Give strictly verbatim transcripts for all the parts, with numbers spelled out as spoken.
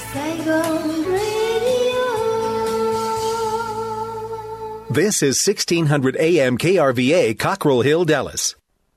Saigon Radio. This is sixteen hundred A M K R V A, Cockrell Hill, Dallas.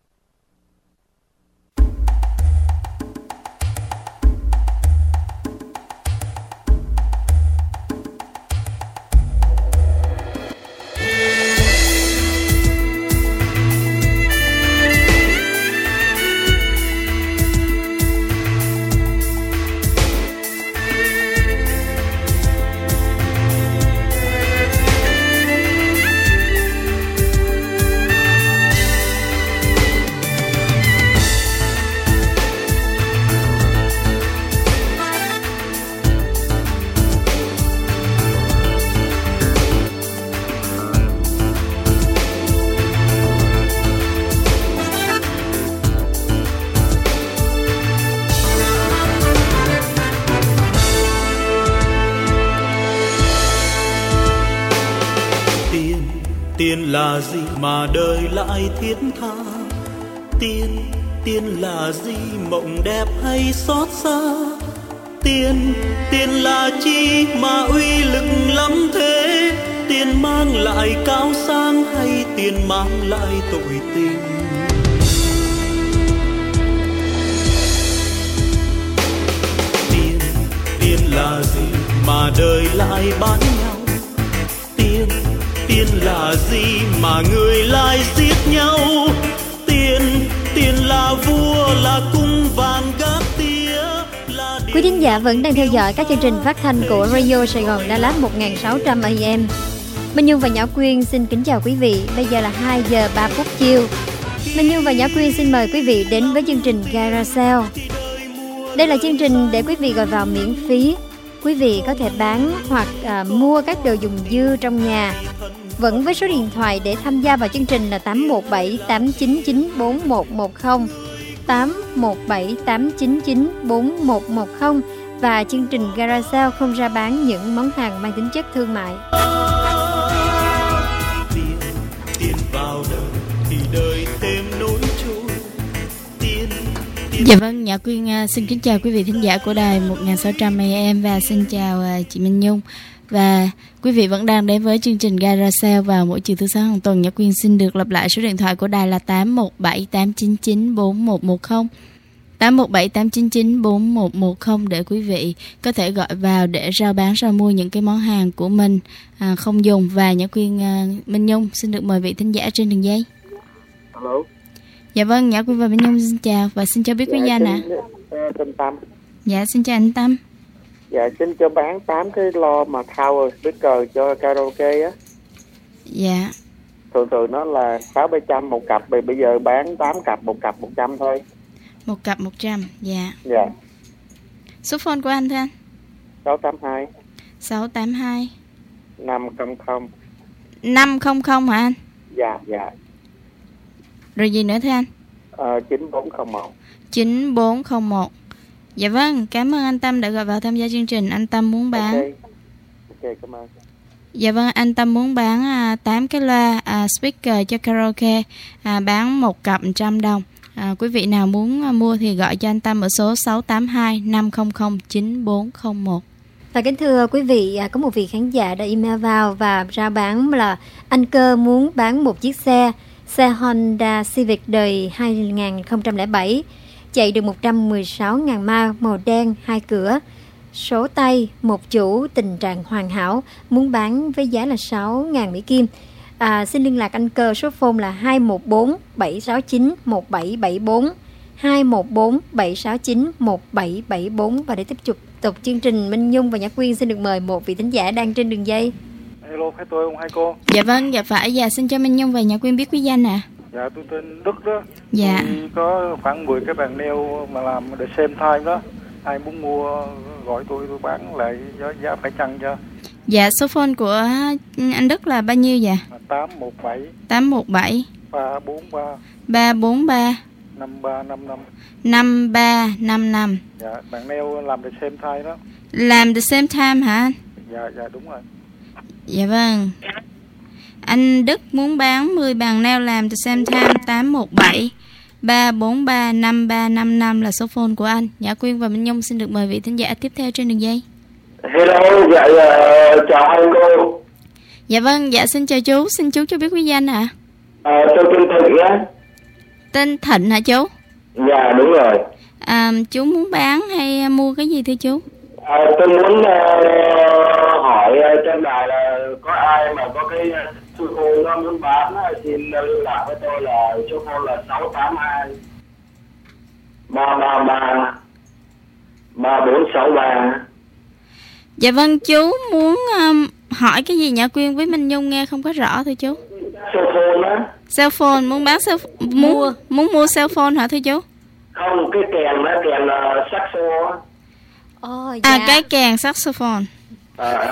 Tiền là gì mà đời lại thiết tha? Tiền, tiền là gì mộng đẹp hay xót xa? Tiền, tiền là chi mà uy lực lắm thế? Tiền mang lại cao sang hay tiền mang lại tội tình? Tiền, tiền là gì mà đời lại bán nhau? Tiền, tiền là gì mà người lại giết nhau? Tiền, tiền là vua, là cung vàng gác tía. Quý thính giả vẫn đang theo dõi các chương trình phát thanh của Radio Sài Gòn Đà Lạt một nghìn sáu trăm A M. Minh Nhung và Nhã Quyên xin kính chào quý vị. Bây giờ là hai giờ ba phút chiều. Minh Nhung và Nhã Quyên xin mời quý vị đến với chương trình Carousel. Đây là chương trình để quý vị gọi vào miễn phí. Quý vị có thể bán hoặc à, mua các đồ dùng dư trong nhà. Vẫn với số điện thoại để tham gia vào chương trình là tám một bảy tám chín chín bốn một một không, tám một bảy tám chín chín bốn một một không. Và chương trình Carousel không ra bán những món hàng mang tính chất thương mại. Tiền, tiền vào đời thì đời thêm nỗi trôi. Tiền, tiền... Dạ vâng, Nhã Quyên uh, xin kính chào quý vị thính giả của đài một nghìn sáu trăm A M và xin chào uh, chị Minh Nhung. Và quý vị vẫn đang đến với chương trình Carousel vào mỗi chiều thứ sáu hàng tuần. Nhã Quyên xin được lặp lại số điện thoại của đài là tám một bảy tám chín chín bốn một một không, tám một bảy tám chín chín bốn một một không để quý vị có thể gọi vào để rao bán, rao mua những cái món hàng của mình à, không dùng. Và Nhã Quyên à, Minh Nhung xin được mời vị thính giả trên đường dây. Alo. Dạ vâng, Nhã Quyên và Minh Nhung xin chào và xin cho biết quý danh ạ. Tên Tâm. Dạ xin chào anh Tâm. Dạ xin cho bán tám cái lo mà tower speaker cho karaoke á. Dạ. Thường thường nó là sáu bảy trăm một cặp, bây giờ bán tám cặp, một cặp một trăm thôi. Một cặp một trăm, dạ. Dạ. Số phone của anh thưa anh? sáu tám hai sáu tám hai năm không không năm không không hả anh? Dạ, dạ. Rồi gì nữa thưa anh? Ờ, chín bốn không một chín bốn không một. Dạ vâng, cảm ơn anh Tâm đã gọi vào tham gia chương trình. Anh Tâm muốn bán. Ok, okay, cảm ơn. Dạ vâng, anh Tâm muốn bán à, tám cái loa à, speaker cho karaoke, à, bán một cặp một trăm đồng. À, quý vị nào muốn à, mua thì gọi cho anh Tâm ở số sáu tám hai năm không không chín bốn không một. Và kính thưa quý vị, à, có một vị khán giả đã email vào và ra bán là anh Cơ muốn bán một chiếc xe, xe Honda Civic đời hai không không bảy, chạy được một trăm mười sáu nghìn mile, màu đen, hai cửa, số tay, một chủ, tình trạng hoàn hảo, muốn bán với giá là sáu nghìn Mỹ Kim. À, xin liên lạc anh Cơ, số phone là hai một bốn bảy sáu chín một bảy bảy bốn, hai một bốn bảy sáu chín một bảy bảy bốn. Và để tiếp tục tục chương trình, Minh Nhung và Nhã Quyên xin được mời một vị thính giả đang trên đường dây. Hello, phải tôi không hai cô? Dạ vâng, dạ phải. Dạ xin cho Minh Nhung và Nhã Quyên biết quý danh ạ. À. Dạ tôi tên Đức đó. Dạ. Tôi có khoảng mười cái bàn nail mà làm để xem time đó. Ai muốn mua gọi tôi, tôi bán lại giá, giá phải chăng cho. Dạ, số phone của anh Đức là bao nhiêu vậy? tám một bảy tám một bảy ba bốn ba ba bốn ba năm ba năm năm năm ba năm năm. Dạ, bàn nail làm để xem time đó. Làm the same time hả anh? Dạ, dạ đúng rồi. Dạ vâng. Anh Đức muốn bán mười bàn nail làm the same time. Tám một bảy ba bốn ba năm ba năm năm là số phone của anh. Nhã Quyên và Minh Nhung xin được mời vị thính giả tiếp theo trên đường dây. Hello, dạ, uh, chào hai cô. Dạ vâng, dạ xin chào chú, xin chú cho biết quý danh ạ. À, tôi tên Thịnh á. Tên Thịnh hả chú? Dạ đúng rồi. À, chú muốn bán hay mua cái gì thưa chú? À, tôi muốn uh, hỏi uh, trên đài là có ai mà có cái số phone nó muốn bán á, xin liên lạc với tôi là số phone là sáu tám hai ba ba ba ba bốn sáu ba. Dạ vâng, chú muốn um, hỏi cái gì Nhã Quyên với Minh Nhung nghe không có rõ thưa chú? Cell phone á. Cell phone, muốn bán cell muốn mua. muốn mua cell phone hả thưa chú? Không, cái kèn đó, kèn là saxo á. Ồ, dạ. À, cái kèn saxophone. À.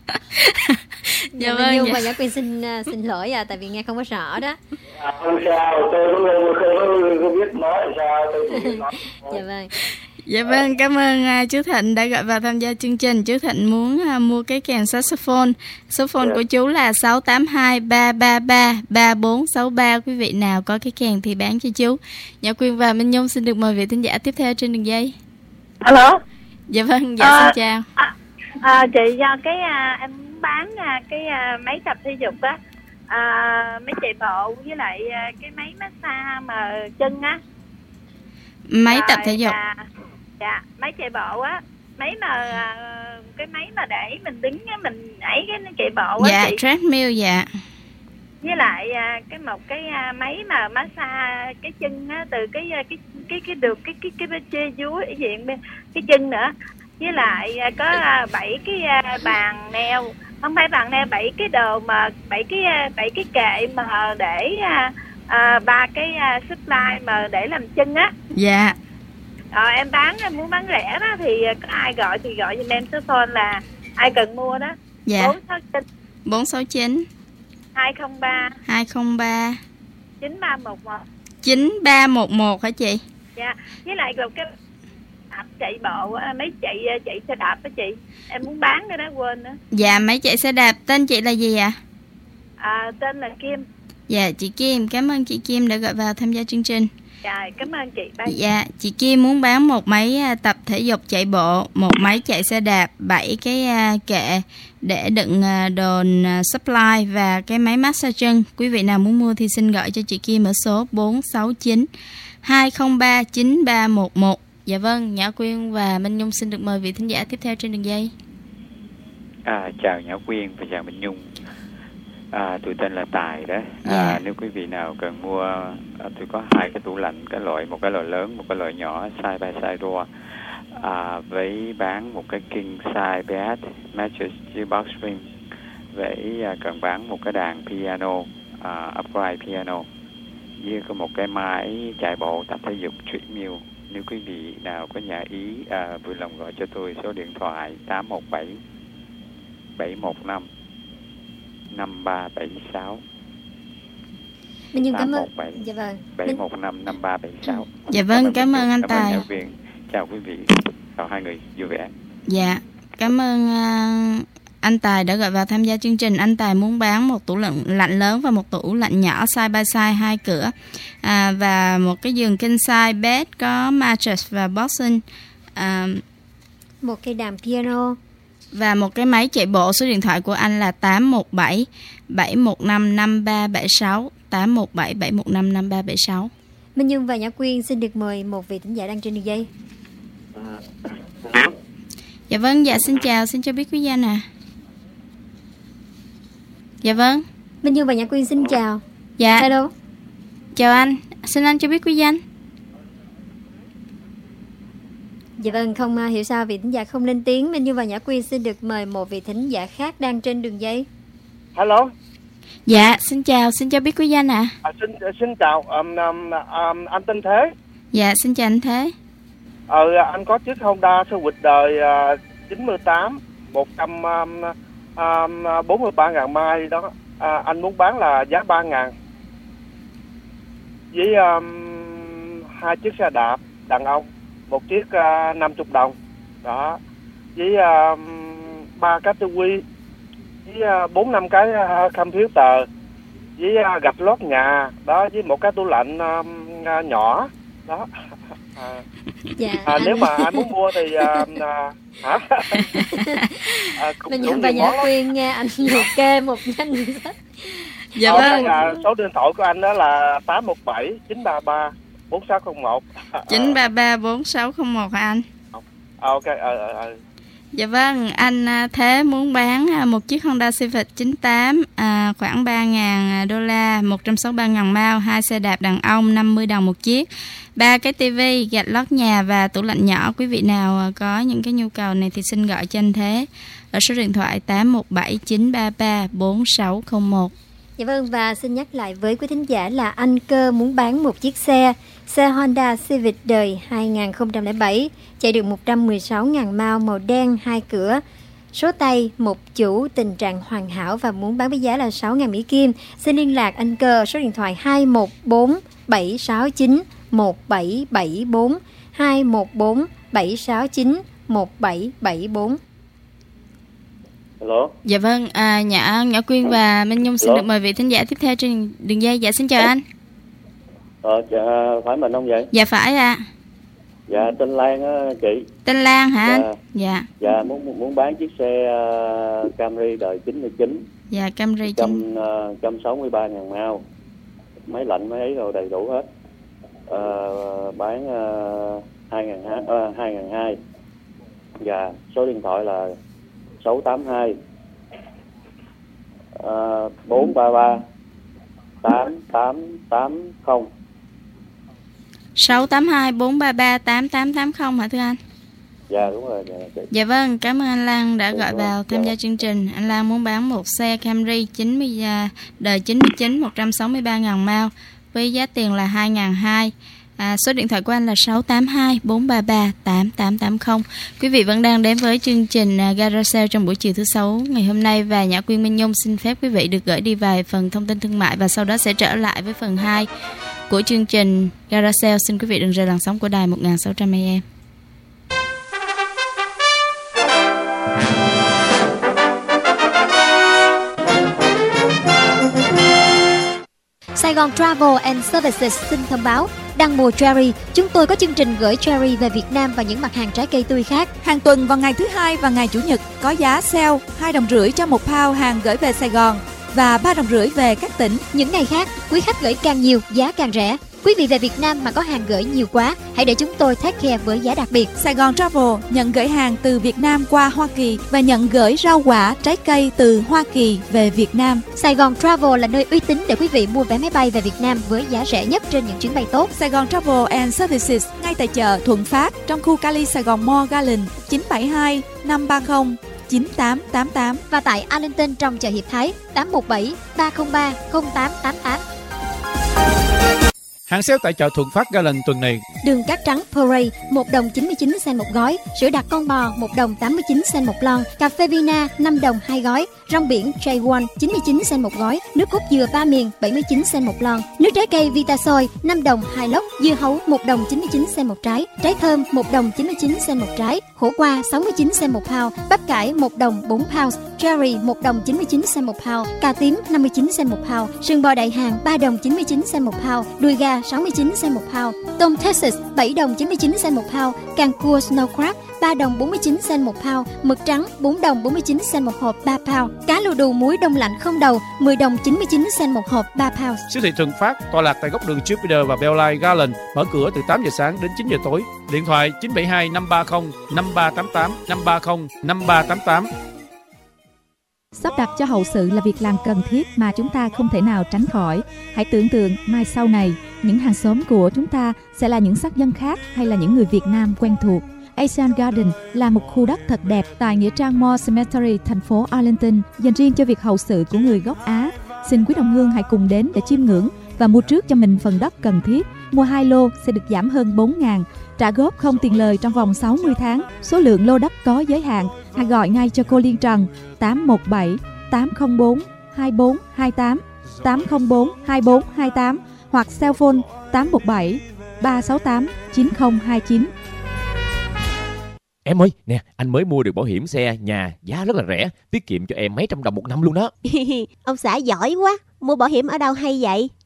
Dạ vâng. Nhưng dạ. mà Nhã Quyên xin uh, xin lỗi à, tại vì nghe không có rõ đó. À, không sao, tôi cũng không, không, không biết nói sao, tôi cũng biết nói. Dạ vâng. Dạ vâng, cảm ơn uh, chú Thịnh đã gọi vào tham gia chương trình. Chú Thịnh muốn uh, mua cái kèn saxophone. Số phone yeah. của chú là sáu tám hai ba ba ba ba bốn sáu ba. Quý vị nào có cái kèn thì bán cho chú. Nhã Quyên và Minh Nhung xin được mời vị thính giả tiếp theo trên đường dây. Alo. Dạ vâng, dạ à, xin chào. À, à, chị do cái à, em muốn bán à, cái à, máy tập thể dục á, à, máy chạy bộ với lại à, cái máy massage mà chân á. Máy rồi, tập thể dục. À, dạ, máy chạy bộ á, máy mà à, cái máy mà để mình đứng á, mình ấy cái chạy bộ á. Dạ, chị. treadmill dạ. Với lại à, cái một cái à, máy mà massage cái chân á, từ cái cái cái cái được cái cái cái bên trên dưới ở diện bên cái chân nữa. Với lại à, có à, bảy cái à, bàn neo, không phải bàn neo, bảy cái đồ mà bảy cái bảy cái kệ mà để à, à, ba cái à, supply mà để làm chân á. Dạ. Rồi em bán em muốn bán rẻ đó thì có ai gọi thì gọi giùm em số phone là ai cần mua đó. Dạ. bốn sáu chín bốn sáu chín hai không ba hai không ba chín ba một một chín ba một một hả chị? Dạ. Với lại một cái đạp chạy bộ, mấy chạy chạy xe đạp đó chị. Em muốn bán nữa đó, quên nữa. Dạ, máy chạy xe đạp. Tên chị là gì ạ? À, tên là Kim. Dạ, chị Kim. Cảm ơn chị Kim đã gọi vào tham gia chương trình. Dạ, cảm ơn chị. Bye. Dạ, chị Kim muốn bán một máy tập thể dục chạy bộ, một máy chạy xe đạp, bảy cái kệ để đựng đồ supply và cái máy massage chân. Quý vị nào muốn mua thì xin gọi cho chị Kim ở số bốn sáu chín hai không ba chín ba một một. Dạ vâng, Nhã Quyên và Minh Nhung xin được mời vị thính giả tiếp theo trên đường dây. À, chào Nhã Quyên và chào Minh Nhung. À, tôi tên là Tài đó. À, yeah. Nếu quý vị nào cần mua, à, tôi có hai cái tủ lạnh, cái loại một cái loại lớn, một cái loại nhỏ, side by side door. À, với bán một cái king size bed mattress với box spring. Với à, cần bán một cái đàn piano, à, upright piano, với có một cái máy chạy bộ tập thể dục treadmill. Nếu quý vị nào có nhà ý à, vui lòng gọi cho tôi số điện thoại tám một bảy bảy một năm năm ba bảy sáu. Minh Nhung cảm ơn. Dạ vâng. bảy một năm năm ba bảy sáu. Dạ vâng, cảm ơn anh Tài. Chào quý vị, chào hai người vui vẻ. Dạ, cảm ơn uh, anh Tài đã gọi vào tham gia chương trình. Anh Tài muốn bán một tủ lạnh, lạnh lớn và một tủ lạnh nhỏ side by side hai cửa, à, và một cái giường king size bed có mattress và boxing, à, một cây đàn piano và một cái máy chạy bộ. Số điện thoại của anh là tám một bảy bảy một năm năm ba bảy sáu, tám một bảy bảy một năm năm ba bảy sáu. Minh Nhung và Nhã Quyên xin được mời một vị thính giả đang trên đường dây. Dạ vâng, dạ xin chào, xin cho biết quý danh à. Dạ vâng. Minh Nhung và Nhã Quyên xin chào. Dạ. Hello. Chào anh, xin anh cho biết quý danh. Dạ vâng, không hiểu sao vị thính giả không lên tiếng. Minh Nhung và Nhã Quyên xin được mời một vị thính giả khác đang trên đường dây. Hello. Dạ, xin chào, xin cho biết quý danh ạ. À, xin xin chào, um, um, um, anh tên Thế. Dạ, xin chào anh Thế. Ờ, anh có chiếc Honda Civic đời uh, chín mươi tám, một trăm bốn mươi ba ngàn mai đó. À, anh muốn bán là giá ba ngàn. Với um, hai chiếc xe đạp đàn ông, một chiếc uh, năm mươi đồng. Đó. Với ba uh, cái tivi, với bốn uh, năm cái uh, computer, với uh, gạch lót nhà, đó, với một cái tủ lạnh uh, uh, nhỏ. Đó. À, Dạ. à, anh... nếu mà anh muốn mua thì à, à, hả? À, Mình nhận và Nhã Quyên nha, anh liệt kê một danh sách. Dạ ờ, vâng. À, số điện thoại của anh đó là tám một bảy chín ba ba bốn sáu không một. chín ba ba bốn sáu không một hả anh? À, ok. Ờ ờ ờ. Dạ vâng, anh Thế muốn bán một chiếc Honda Civic chín tám à, khoảng ba nghìn đô la, một trăm sáu mươi ba nghìn mao, hai xe đạp đàn ông năm mươi đồng một chiếc, ba cái tivi, gạch lót nhà và tủ lạnh nhỏ. Quý vị nào có những cái nhu cầu này thì xin gọi cho anh Thế ở số điện thoại tám một bảy chín ba ba bốn sáu không một. Dạ vâng, và xin nhắc lại với quý thính giả là anh Cơ muốn bán một chiếc xe, xe Honda Civic đời hai không không bảy, chạy được một trăm mười sáu nghìn mao, màu đen, hai cửa, số tay, một chủ, tình trạng hoàn hảo và muốn bán với giá là sáu nghìn Mỹ Kim. Xin liên lạc anh Cơ số điện thoại hai một bốn bảy sáu chín một bảy bảy bốn, hai một bốn bảy sáu chín một bảy bảy bốn. Hello. Dạ vâng, à, Nhã Nhã Quyên và Minh Nhung xin Hello. được mời vị thính giả tiếp theo trên đường dây. Dạ xin chào anh. Ờ, dạ, phải mình không vậy? Dạ phải ạ. À. Dạ, tên Lan á chị. Tên Lan hả anh? Dạ. Dạ. Dạ, muốn muốn bán chiếc xe uh, Camry đời chín mươi chín. Dạ, Camry chín. một trăm sáu mươi ba nghìn mao. Máy lạnh, máy ấy rồi đầy đủ hết. Uh, bán uh, hai nghìn hai trăm, uh, hai nghìn hai trăm. Dạ, số điện thoại là sáu tám hai bốn ba ba tám tám tám không. sáu tám hai bốn ba ba tám tám tám không hả thưa anh? Dạ đúng rồi. Dạ, chị. Dạ vâng, cảm ơn anh Lan đã Đúng gọi rồi. vào tham Dạ. gia chương trình. Anh Lan muốn bán một xe Camry chín mươi đời chín mươi chín, một trăm sáu mươi ba nghìn mao với giá tiền là hai nghìn hai trăm. À, số điện thoại của anh là sáu tám hai bốn ba ba tám tám tám không. Quý vị vẫn đang đến với chương trình uh, Gara Sale trong buổi chiều thứ sáu ngày hôm nay, và Nhã Quyên, Minh Nhung xin phép quý vị được gửi đi vài phần thông tin thương mại và sau đó sẽ trở lại với phần hai của chương trình Gara Sale. Xin quý vị đừng rời làn sóng của đài một nghìn sáu trăm a em. Sài Gòn Travel and Services xin thông báo, đăng mùa cherry, chúng tôi có chương trình gửi cherry về Việt Nam và những mặt hàng trái cây tươi khác. Hàng tuần vào ngày thứ hai và ngày chủ nhật có giá sale hai đồng rưỡi cho một pound hàng gửi về Sài Gòn và ba đồng rưỡi về các tỉnh. Những ngày khác, quý khách gửi càng nhiều, giá càng rẻ. Quý vị về Việt Nam mà có hàng gửi nhiều quá, hãy để chúng tôi take care với giá đặc biệt. Sài Gòn Travel nhận gửi hàng từ Việt Nam qua Hoa Kỳ và nhận gửi rau quả, trái cây từ Hoa Kỳ về Việt Nam. Sài Gòn Travel là nơi uy tín để quý vị mua vé máy bay về Việt Nam với giá rẻ nhất trên những chuyến bay tốt. Sài Gòn Travel and Services ngay tại chợ Thuận Phát trong khu Cali Sài Gòn Mall Garden chín bảy hai năm ba không chín tám tám tám và tại Arlington trong chợ Hiệp Thái tám một bảy ba không ba không tám tám tám. Hàng sale tại chợ Thuận Phát Garden tuần này: đường cát trắng Parade một đồng chín mươi chín cent một gói, sữa đặc con bò một đồng tám mươi chín cent một lon, cà phê Vina năm đồng hai gói, rong biển J một chín mươi chín cent một gói, nước cốt dừa ba miền bảy mươi chín cent một lon, nước trái cây Vitasoy năm đồng hai lốc, dưa hấu một đồng chín mươi chín cent một trái, trái thơm một đồng chín mươi chín cent một trái, khổ qua sáu mươi chín cent một pound, bắp cải một đồng bốn pound, cherry một đồng chín mươi chín cent một pound, cà tím năm mươi chín cent một pound, sườn bò đại hàng ba đồng chín mươi chín cent một pound, đùi gà sáu mươi chín cent một pound, tôm Texas bảy đồng chín mươi chín cent một pound, càng cua snow crab ba đồng bốn mươi chín cent một pound, mực trắng bốn đồng bốn mươi chín cent một hộp ba pound, cá lù đù muối đông lạnh không đầu mười đồng chín mươi chín cent một hộp ba pound. Siêu thị Thuận Phát tọa lạc tại góc đường Jupiter và Bellline Garden, mở cửa từ tám giờ sáng đến chín giờ tối. Điện thoại chín bảy hai năm ba không năm ba tám tám năm ba không năm ba tám tám. Sắp đặt cho hậu sự là việc làm cần thiết mà chúng ta không thể nào tránh khỏi. Hãy tưởng tượng mai sau này, những hàng xóm của chúng ta sẽ là những sắc dân khác hay là những người Việt Nam quen thuộc. Asian Garden là một khu đất thật đẹp tại Nghĩa Trang Moore Cemetery, thành phố Arlington, dành riêng cho việc hậu sự của người gốc Á. Xin quý đồng hương hãy cùng đến để chiêm ngưỡng và mua trước cho mình phần đất cần thiết. Mua hai lô sẽ được giảm hơn bốn nghìn, trả góp không tiền lời trong vòng sáu mươi tháng. Số lượng lô đất có giới hạn. Hãy gọi ngay cho cô Liên Trần tám một bảy tám không bốn hai bốn hai tám tám không bốn hai bốn hai tám hoặc cell phone tám một bảy ba sáu tám chín không hai chín. Em ơi, nè, anh mới mua được bảo hiểm xe nhà, giá rất là rẻ, tiết kiệm cho em mấy trăm đồng một năm luôn đó. Ông xã giỏi quá, mua bảo hiểm ở đâu hay vậy?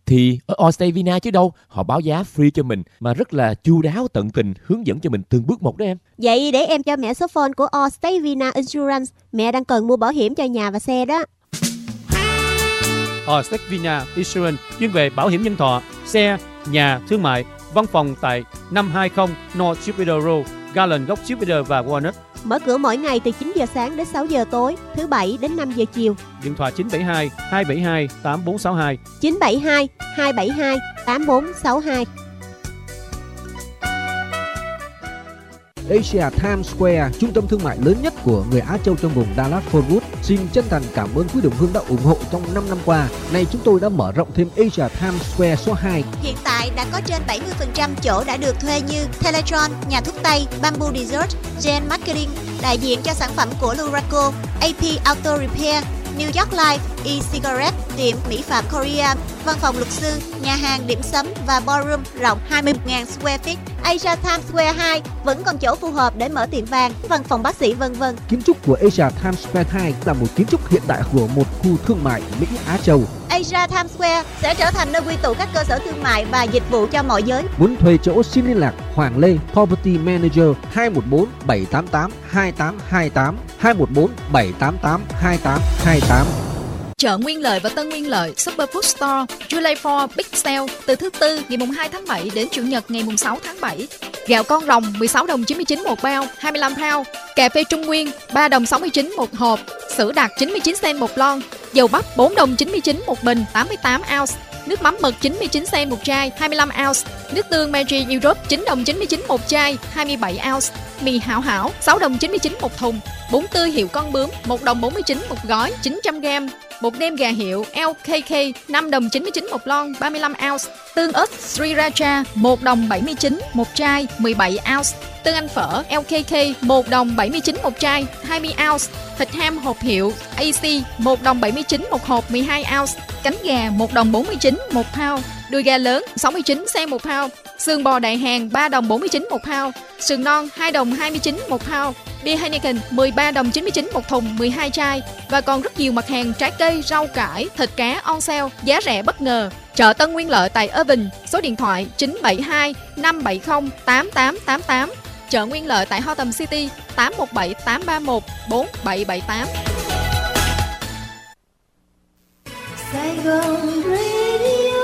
thì ở Allstate Vina chứ đâu. Họ báo giá free cho mình mà rất là chu đáo, tận tình hướng dẫn cho mình từng bước một đó em. Vậy để em cho mẹ số phone của Allstate Vina Insurance. Mẹ đang cần mua bảo hiểm cho nhà và xe đó. Allstate Vina Insurance chuyên về bảo hiểm nhân thọ, xe, nhà, thương mại. Văn phòng tại năm hai không North Jupiter Road, Garland, góc Jupiter và Walnut. Mở cửa mỗi ngày từ chín giờ sáng đến sáu giờ tối, thứ bảy đến năm giờ chiều. Điện thoại chín bảy hai, hai bảy hai, tám bốn sáu hai. chín bảy hai, hai bảy hai, tám bốn sáu hai. Asia Times Square, trung tâm thương mại lớn nhất của người Á Châu trong vùng Dallas-Fort Worth, xin chân thành cảm ơn quý đồng hương đã ủng hộ trong năm năm qua. Nay chúng tôi đã mở rộng thêm Asia Times Square số hai. Hiện tại đã có trên bảy mươi phần trăm chỗ đã được thuê như Teletron, nhà thuốc Tây, Bamboo Resort, Gen Marketing, đại diện cho sản phẩm của Luraco, a pê Auto Repair, New York Life, e-cigarette, tiệm mỹ phẩm Korea, văn phòng luật sư, nhà hàng điểm sắm và ballroom rộng hai mươi nghìn square feet. Asia Times Square hai vẫn còn chỗ phù hợp để mở tiệm vàng, văn phòng bác sĩ vân vân. Kiến trúc của Asia Times Square hai là một kiến trúc hiện đại của một khu thương mại Mỹ Á Châu. Asia Times Square sẽ trở thành nơi quy tụ các cơ sở thương mại và dịch vụ cho mọi giới. Muốn thuê chỗ xin liên lạc Hoàng Lê Property Manager hai một bốn bảy tám tám hai tám hai tám hai một bốn bảy tám tám hai tám hai tám. Chợ Nguyên Lợi và Tân Nguyên Lợi Superfood Store July four Big Sale từ thứ Tư ngày hai tháng bảy đến Chủ nhật ngày sáu tháng bảy. Gạo con rồng mười sáu đồng chín mươi chín một bao, hai mươi lăm pound. Cà phê Trung Nguyên ba đồng sáu mươi chín một hộp. Sữa đặc chín mươi chín cent một lon. Dầu bắp bốn đồng chín mươi chín một bình, tám mươi tám ounce. Nước mắm mực chín mươi chín cent một chai, hai mươi lăm ounce. Nước tương Maggi Europe chín đồng chín mươi chín một chai, hai mươi bảy ounce. Mì Hảo Hảo sáu đồng chín mươi chín một thùng. Bún tươi hiệu Con Bướm một đồng bốn mươi chín một gói, chín trăm gam. Bột nêm gà hiệu lờ ca ca năm đồng chín mươi chín một lon, ba mươi lăm ounce. Tương ớt Sriracha một đồng bảy mươi chín một chai, mười bảy ounce. Tương Anh phở lờ ca ca một đồng bảy mươi chín một chai, hai mươi ounce. Thịt ham hộp hiệu a xê một đồng bảy mươi chín một hộp, mười hai ounce. Cánh gà một đồng bốn mươi chín một pound. Đùi gà lớn sáu mươi chín cent một pound. Sườn bò đại hàng ba đồng bốn mươi chín một pound. Sườn non hai đồng hai mươi chín một pound. Bia Heineken mười ba đồng chín mươi chín một thùng, mười hai chai. Và còn rất nhiều mặt hàng trái cây, rau cải, thịt cá on sale, giá rẻ bất ngờ. Chợ Tân Nguyên Lợi tại Irving, số điện thoại chín bảy hai năm bảy không tám tám tám tám. Chợ Nguyên Lợi tại Hotham City tám một bảy tám ba một bốn bảy bảy tám. Saigon Radio.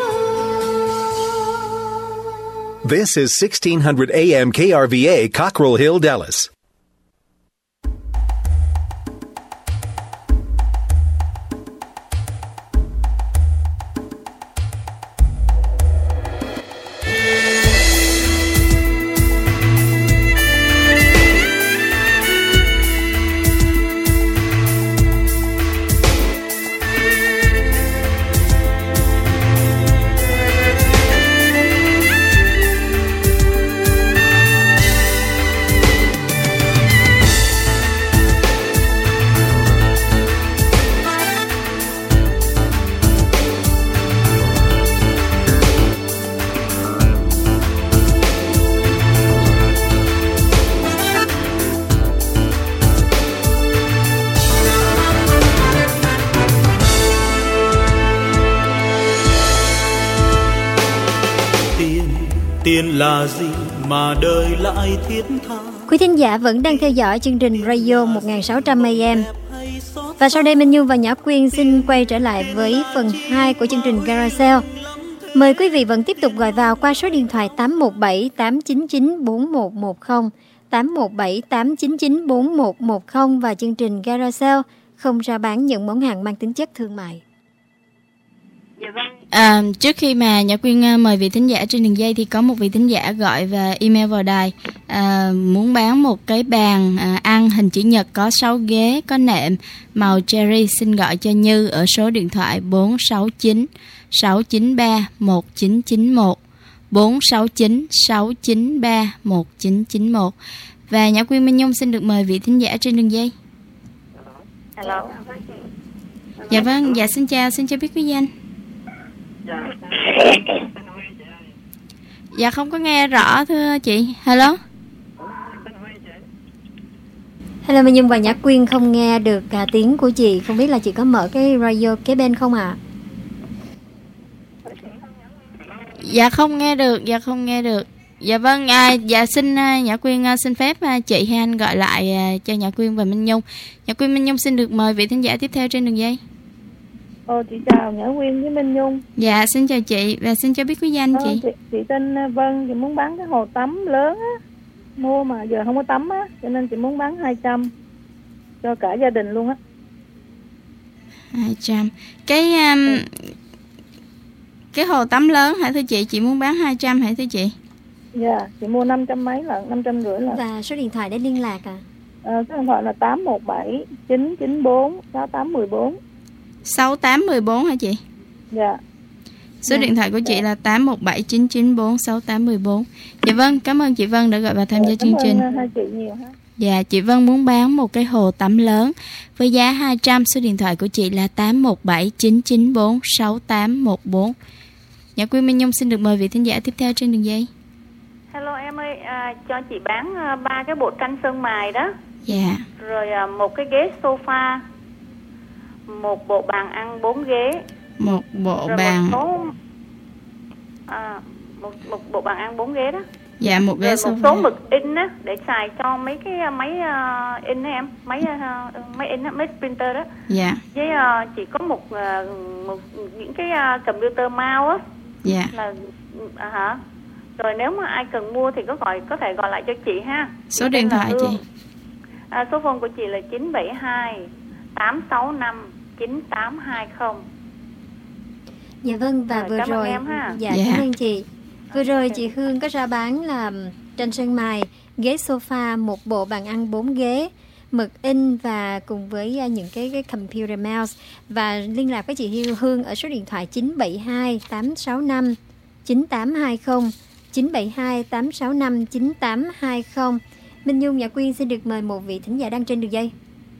This is sixteen hundred A M K R V A, Cockrell Hill, Dallas. Tiền là gì mà đời lại thiết tha. Quý thính giả vẫn đang theo dõi chương trình Radio một nghìn sáu trăm A M. Và sau đây Minh Nhung và Nhã Quyên xin quay trở lại với phần hai của chương trình Garage. Mời quý vị vẫn tiếp tục gọi vào qua số điện thoại tám một bảy tám chín chín bốn một một không, tám một bảy tám chín chín bốn một một không và chương trình Garage không rao bán những món hàng mang tính chất thương mại. À, trước khi mà Nhã Quyên mời vị thính giả trên đường dây thì có một vị thính giả gọi và email vào đài à, muốn bán một cái bàn à, ăn hình chữ nhật có sáu ghế có nệm màu cherry. Xin gọi cho Như ở số điện thoại bốn sáu chín sáu chín ba một chín chín một, bốn sáu chín sáu chín ba một chín chín một. Và Nhã Quyên Minh Nhung xin được mời vị thính giả trên đường dây. Hello. Dạ vâng, dạ xin chào, xin cho biết quý danh. Dạ không có nghe rõ thưa chị. Hello. Hello Minh Nhung và Nhã Quyên không nghe được cả tiếng của chị. Không biết là chị có mở cái radio kế bên không ạ? À? Dạ không nghe được, dạ không nghe được. Dạ vâng, à, dạ xin à, Nhã Quyên à, xin phép à, chị hay anh gọi lại à, cho Nhã Quyên và Minh Nhung. Nhã Quyên, Minh Nhung xin được mời vị thính giả tiếp theo trên đường dây. Ờ, chị chào Nhã Quyên với Minh Nhung. Dạ, xin chào chị và xin cho biết quý danh ờ, chị. chị. Chị tên Vân, chị muốn bán cái hồ tắm lớn á, mua mà giờ không có tắm á, cho nên chị muốn bán hai trăm cho cả gia đình luôn á. hai trăm. Cái um, ừ. cái hồ tắm lớn hả thưa chị? Chị muốn bán hai trăm hả thưa chị? Dạ, chị mua năm trăm mấy lần, năm trăm rưỡi lần. Và số điện thoại để liên lạc à? Ờ, số điện thoại là tám một bảy chín chín bốn sáu tám một bốn. sáu tám một bốn hả chị? Dạ. Số dạ. điện thoại của chị dạ. là tám một bảy chín chín bốn sáu tám một bốn. Dạ vâng, cảm ơn chị Vân đã gọi vào tham gia dạ, chương trình. Cảm ơn hai chị nhiều ha. Dạ, chị Vân muốn bán một cái hồ tắm lớn với giá hai trăm. Số điện thoại của chị là tám một bảy chín chín bốn sáu tám một bốn. Nhã Quyên, Minh Nhung xin được mời vị thính giả tiếp theo trên đường dây. Hello em ơi, à, cho chị bán ba uh, cái bộ tranh sơn mài đó. Dạ. Rồi uh, một cái ghế sofa, một bộ bàn ăn bốn ghế. Một bộ rồi bàn. Một, số, à, một một bộ bàn ăn bốn ghế đó. Dạ, một ghế sofa. Một số mực in á để xài cho mấy cái máy uh, in đó em, máy uh, máy in á, máy printer đó. Dạ. Với uh, chỉ có một, uh, một những cái uh, computer mouse á. Dạ. Là à, hả? Rồi nếu mà ai cần mua thì có gọi có thể gọi lại cho chị ha. Số điện thoại chị. À, số phone của chị là chín bảy hai tám sáu năm chín tám hai không. Dạ vâng, và à, vừa cảm rồi ơn em ha. Dạ, dạ cảm ơn chị. Vừa rồi chị Hương có ra bán là tranh sơn mài, ghế sofa, một bộ bàn ăn bốn ghế, mực in và cùng với những cái cái computer mouse, và liên lạc với chị Hương ở số điện thoại chín bảy hai tám sáu năm chín tám hai không, chín bảy hai tám sáu năm chín tám hai không. Minh Nhung, Nhã Quyên xin được mời một vị thính giả đang trên đường dây.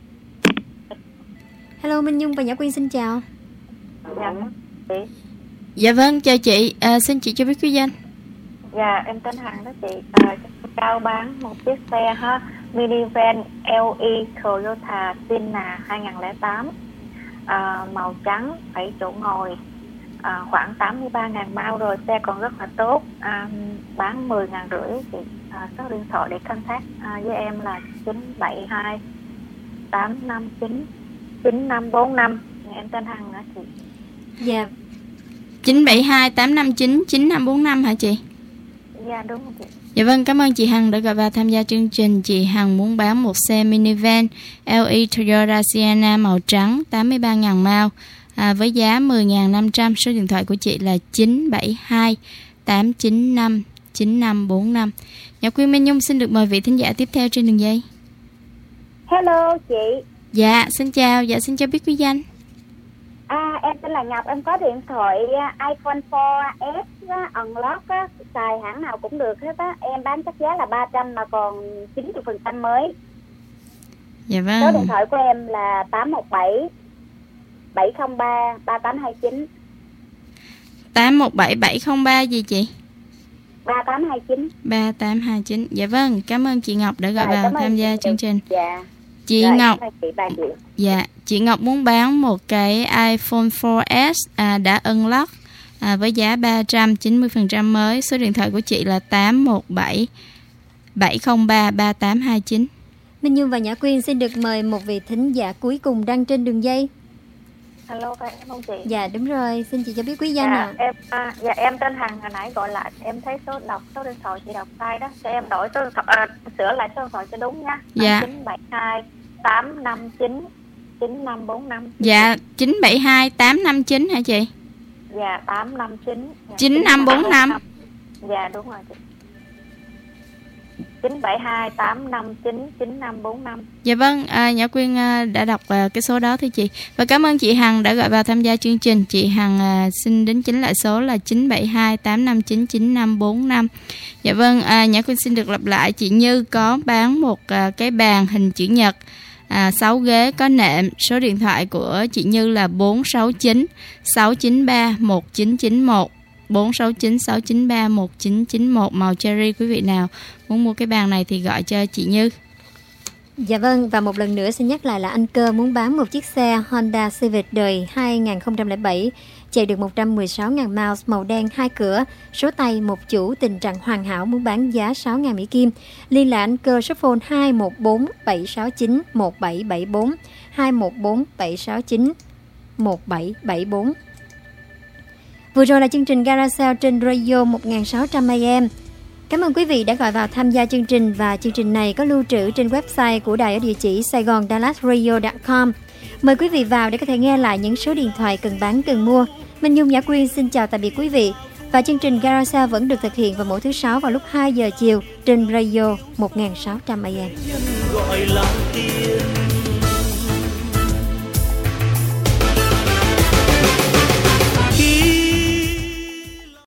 Hello Minh Nhung và Nhã Quyên xin chào. Dạ, chị. Dạ vâng, chào chị. À, xin chị cho biết quý danh. Dạ, em tên Hằng đó chị. À, cao bán một chiếc xe ha, minivan lờ e Toyota Sienna hai không không tám, à, màu trắng, bảy chỗ ngồi, à, khoảng tám mươi ba nghìn mile rồi, xe còn rất là tốt, à, bán mười nghìn rưỡi chị. À, số điện thoại để contact à, với em là chín bảy hai tám năm chín chín năm bốn năm. Em tên Hằng đó chị. Dạ. chín bảy hai tám năm chín chín năm bốn năm hả chị? Dạ đúng rồi chị. Dạ vâng, cảm ơn chị Hằng đã gọi vào tham gia chương trình. Chị Hằng muốn bán một xe minivan lờ e Toyota Sienna màu trắng tám mươi ba nghìn mile à, với giá mười nghìn năm trăm. Số điện thoại của chị là chín bảy hai tám chín năm chín năm bốn năm. Nhã Quyên, Minh Nhung xin được mời vị thính giả tiếp theo trên đường dây. Hello chị. Dạ, xin chào. Dạ, xin cho biết quý danh. À, em tên là Ngọc, em có điện thoại iPhone four S á, unlock á, xài hãng nào cũng được hết á. Em bán chắc giá là ba trăm mà còn chín mươi phần trăm mới. Dạ vâng. Số điện thoại của em là tám một bảy bảy không ba ba tám hai chín. tám một bảy bảy không ba gì chị? ba tám hai chín. ba tám hai chín. Dạ vâng, cảm ơn chị Ngọc đã gọi vào tham gia chương trình. Dạ. Chị Rồi, Ngọc. Chị, dạ, chị Ngọc muốn bán một cái iPhone four S à, đã unlock à, với giá ba trăm, chín mươi phần trăm mới. Số điện thoại của chị là tám một bảy bảy không ba ba tám hai chín. Minh Nhung và Nhã Quyên xin được mời một vị thính giả cuối cùng đang trên đường dây. Alo, phải không chị? Dạ đúng rồi, xin chị cho biết quý danh dạ, ạ. Em à, dạ em tên Hằng, hồi nãy gọi lại em thấy số đọc số điện thoại chị đọc sai đó, cho em đổi số à, sửa lại số điện thoại cho đúng nha. Dạ. chín bảy hai tám năm chín chín năm bốn năm. Dạ, chín bảy hai tám năm chín hả chị? Dạ, tám năm chín. Dạ, chín năm bốn năm. Dạ đúng rồi chị. chín bảy hai tám năm chín chín năm bốn năm. Dạ vâng, à, Nhã Quyên à, đã đọc à, cái số đó thưa chị. Và cảm ơn chị Hằng đã gọi vào tham gia chương trình. Chị Hằng à, xin đính chính lại số là chín bảy hai tám năm chín chín năm bốn năm. Dạ vâng, à, Nhã Quyên xin được lặp lại. Chị Như có bán một à, cái bàn hình chữ nhật, à, sáu ghế có nệm. Số điện thoại của chị Như là bốn sáu chín sáu chín ba một chín chín một. bốn sáu chín sáu chín ba một chín chín một, màu cherry. Quý vị nào muốn mua cái bàn này thì gọi cho chị Như. Dạ vâng, và một lần nữa xin nhắc lại là anh Cơ muốn bán một chiếc xe Honda Civic đời hai không không bảy, chạy được một trăm mười sáu nghìn miles, màu đen, hai cửa, số tay, một chủ, tình trạng hoàn hảo, muốn bán giá sáu nghìn Mỹ Kim. Liên lạc anh Cơ số phone hai một bốn bảy sáu chín một bảy bảy bốn, hai một bốn bảy sáu chín một bảy bảy bốn. Vừa rồi là chương trình Gara Sale trên Radio một nghìn sáu trăm A M. Cảm ơn quý vị đã gọi vào tham gia chương trình, và chương trình này có lưu trữ trên website của đài ở địa chỉ saigon dallas radio chấm com. Mời quý vị vào để có thể nghe lại những số điện thoại cần bán cần mua. Minh Nhung, Nhã Quyên xin chào tạm biệt quý vị. Và chương trình Gara Sale vẫn được thực hiện vào mỗi thứ sáu vào lúc hai giờ chiều trên Radio một nghìn sáu trăm A M. Gọi là tiền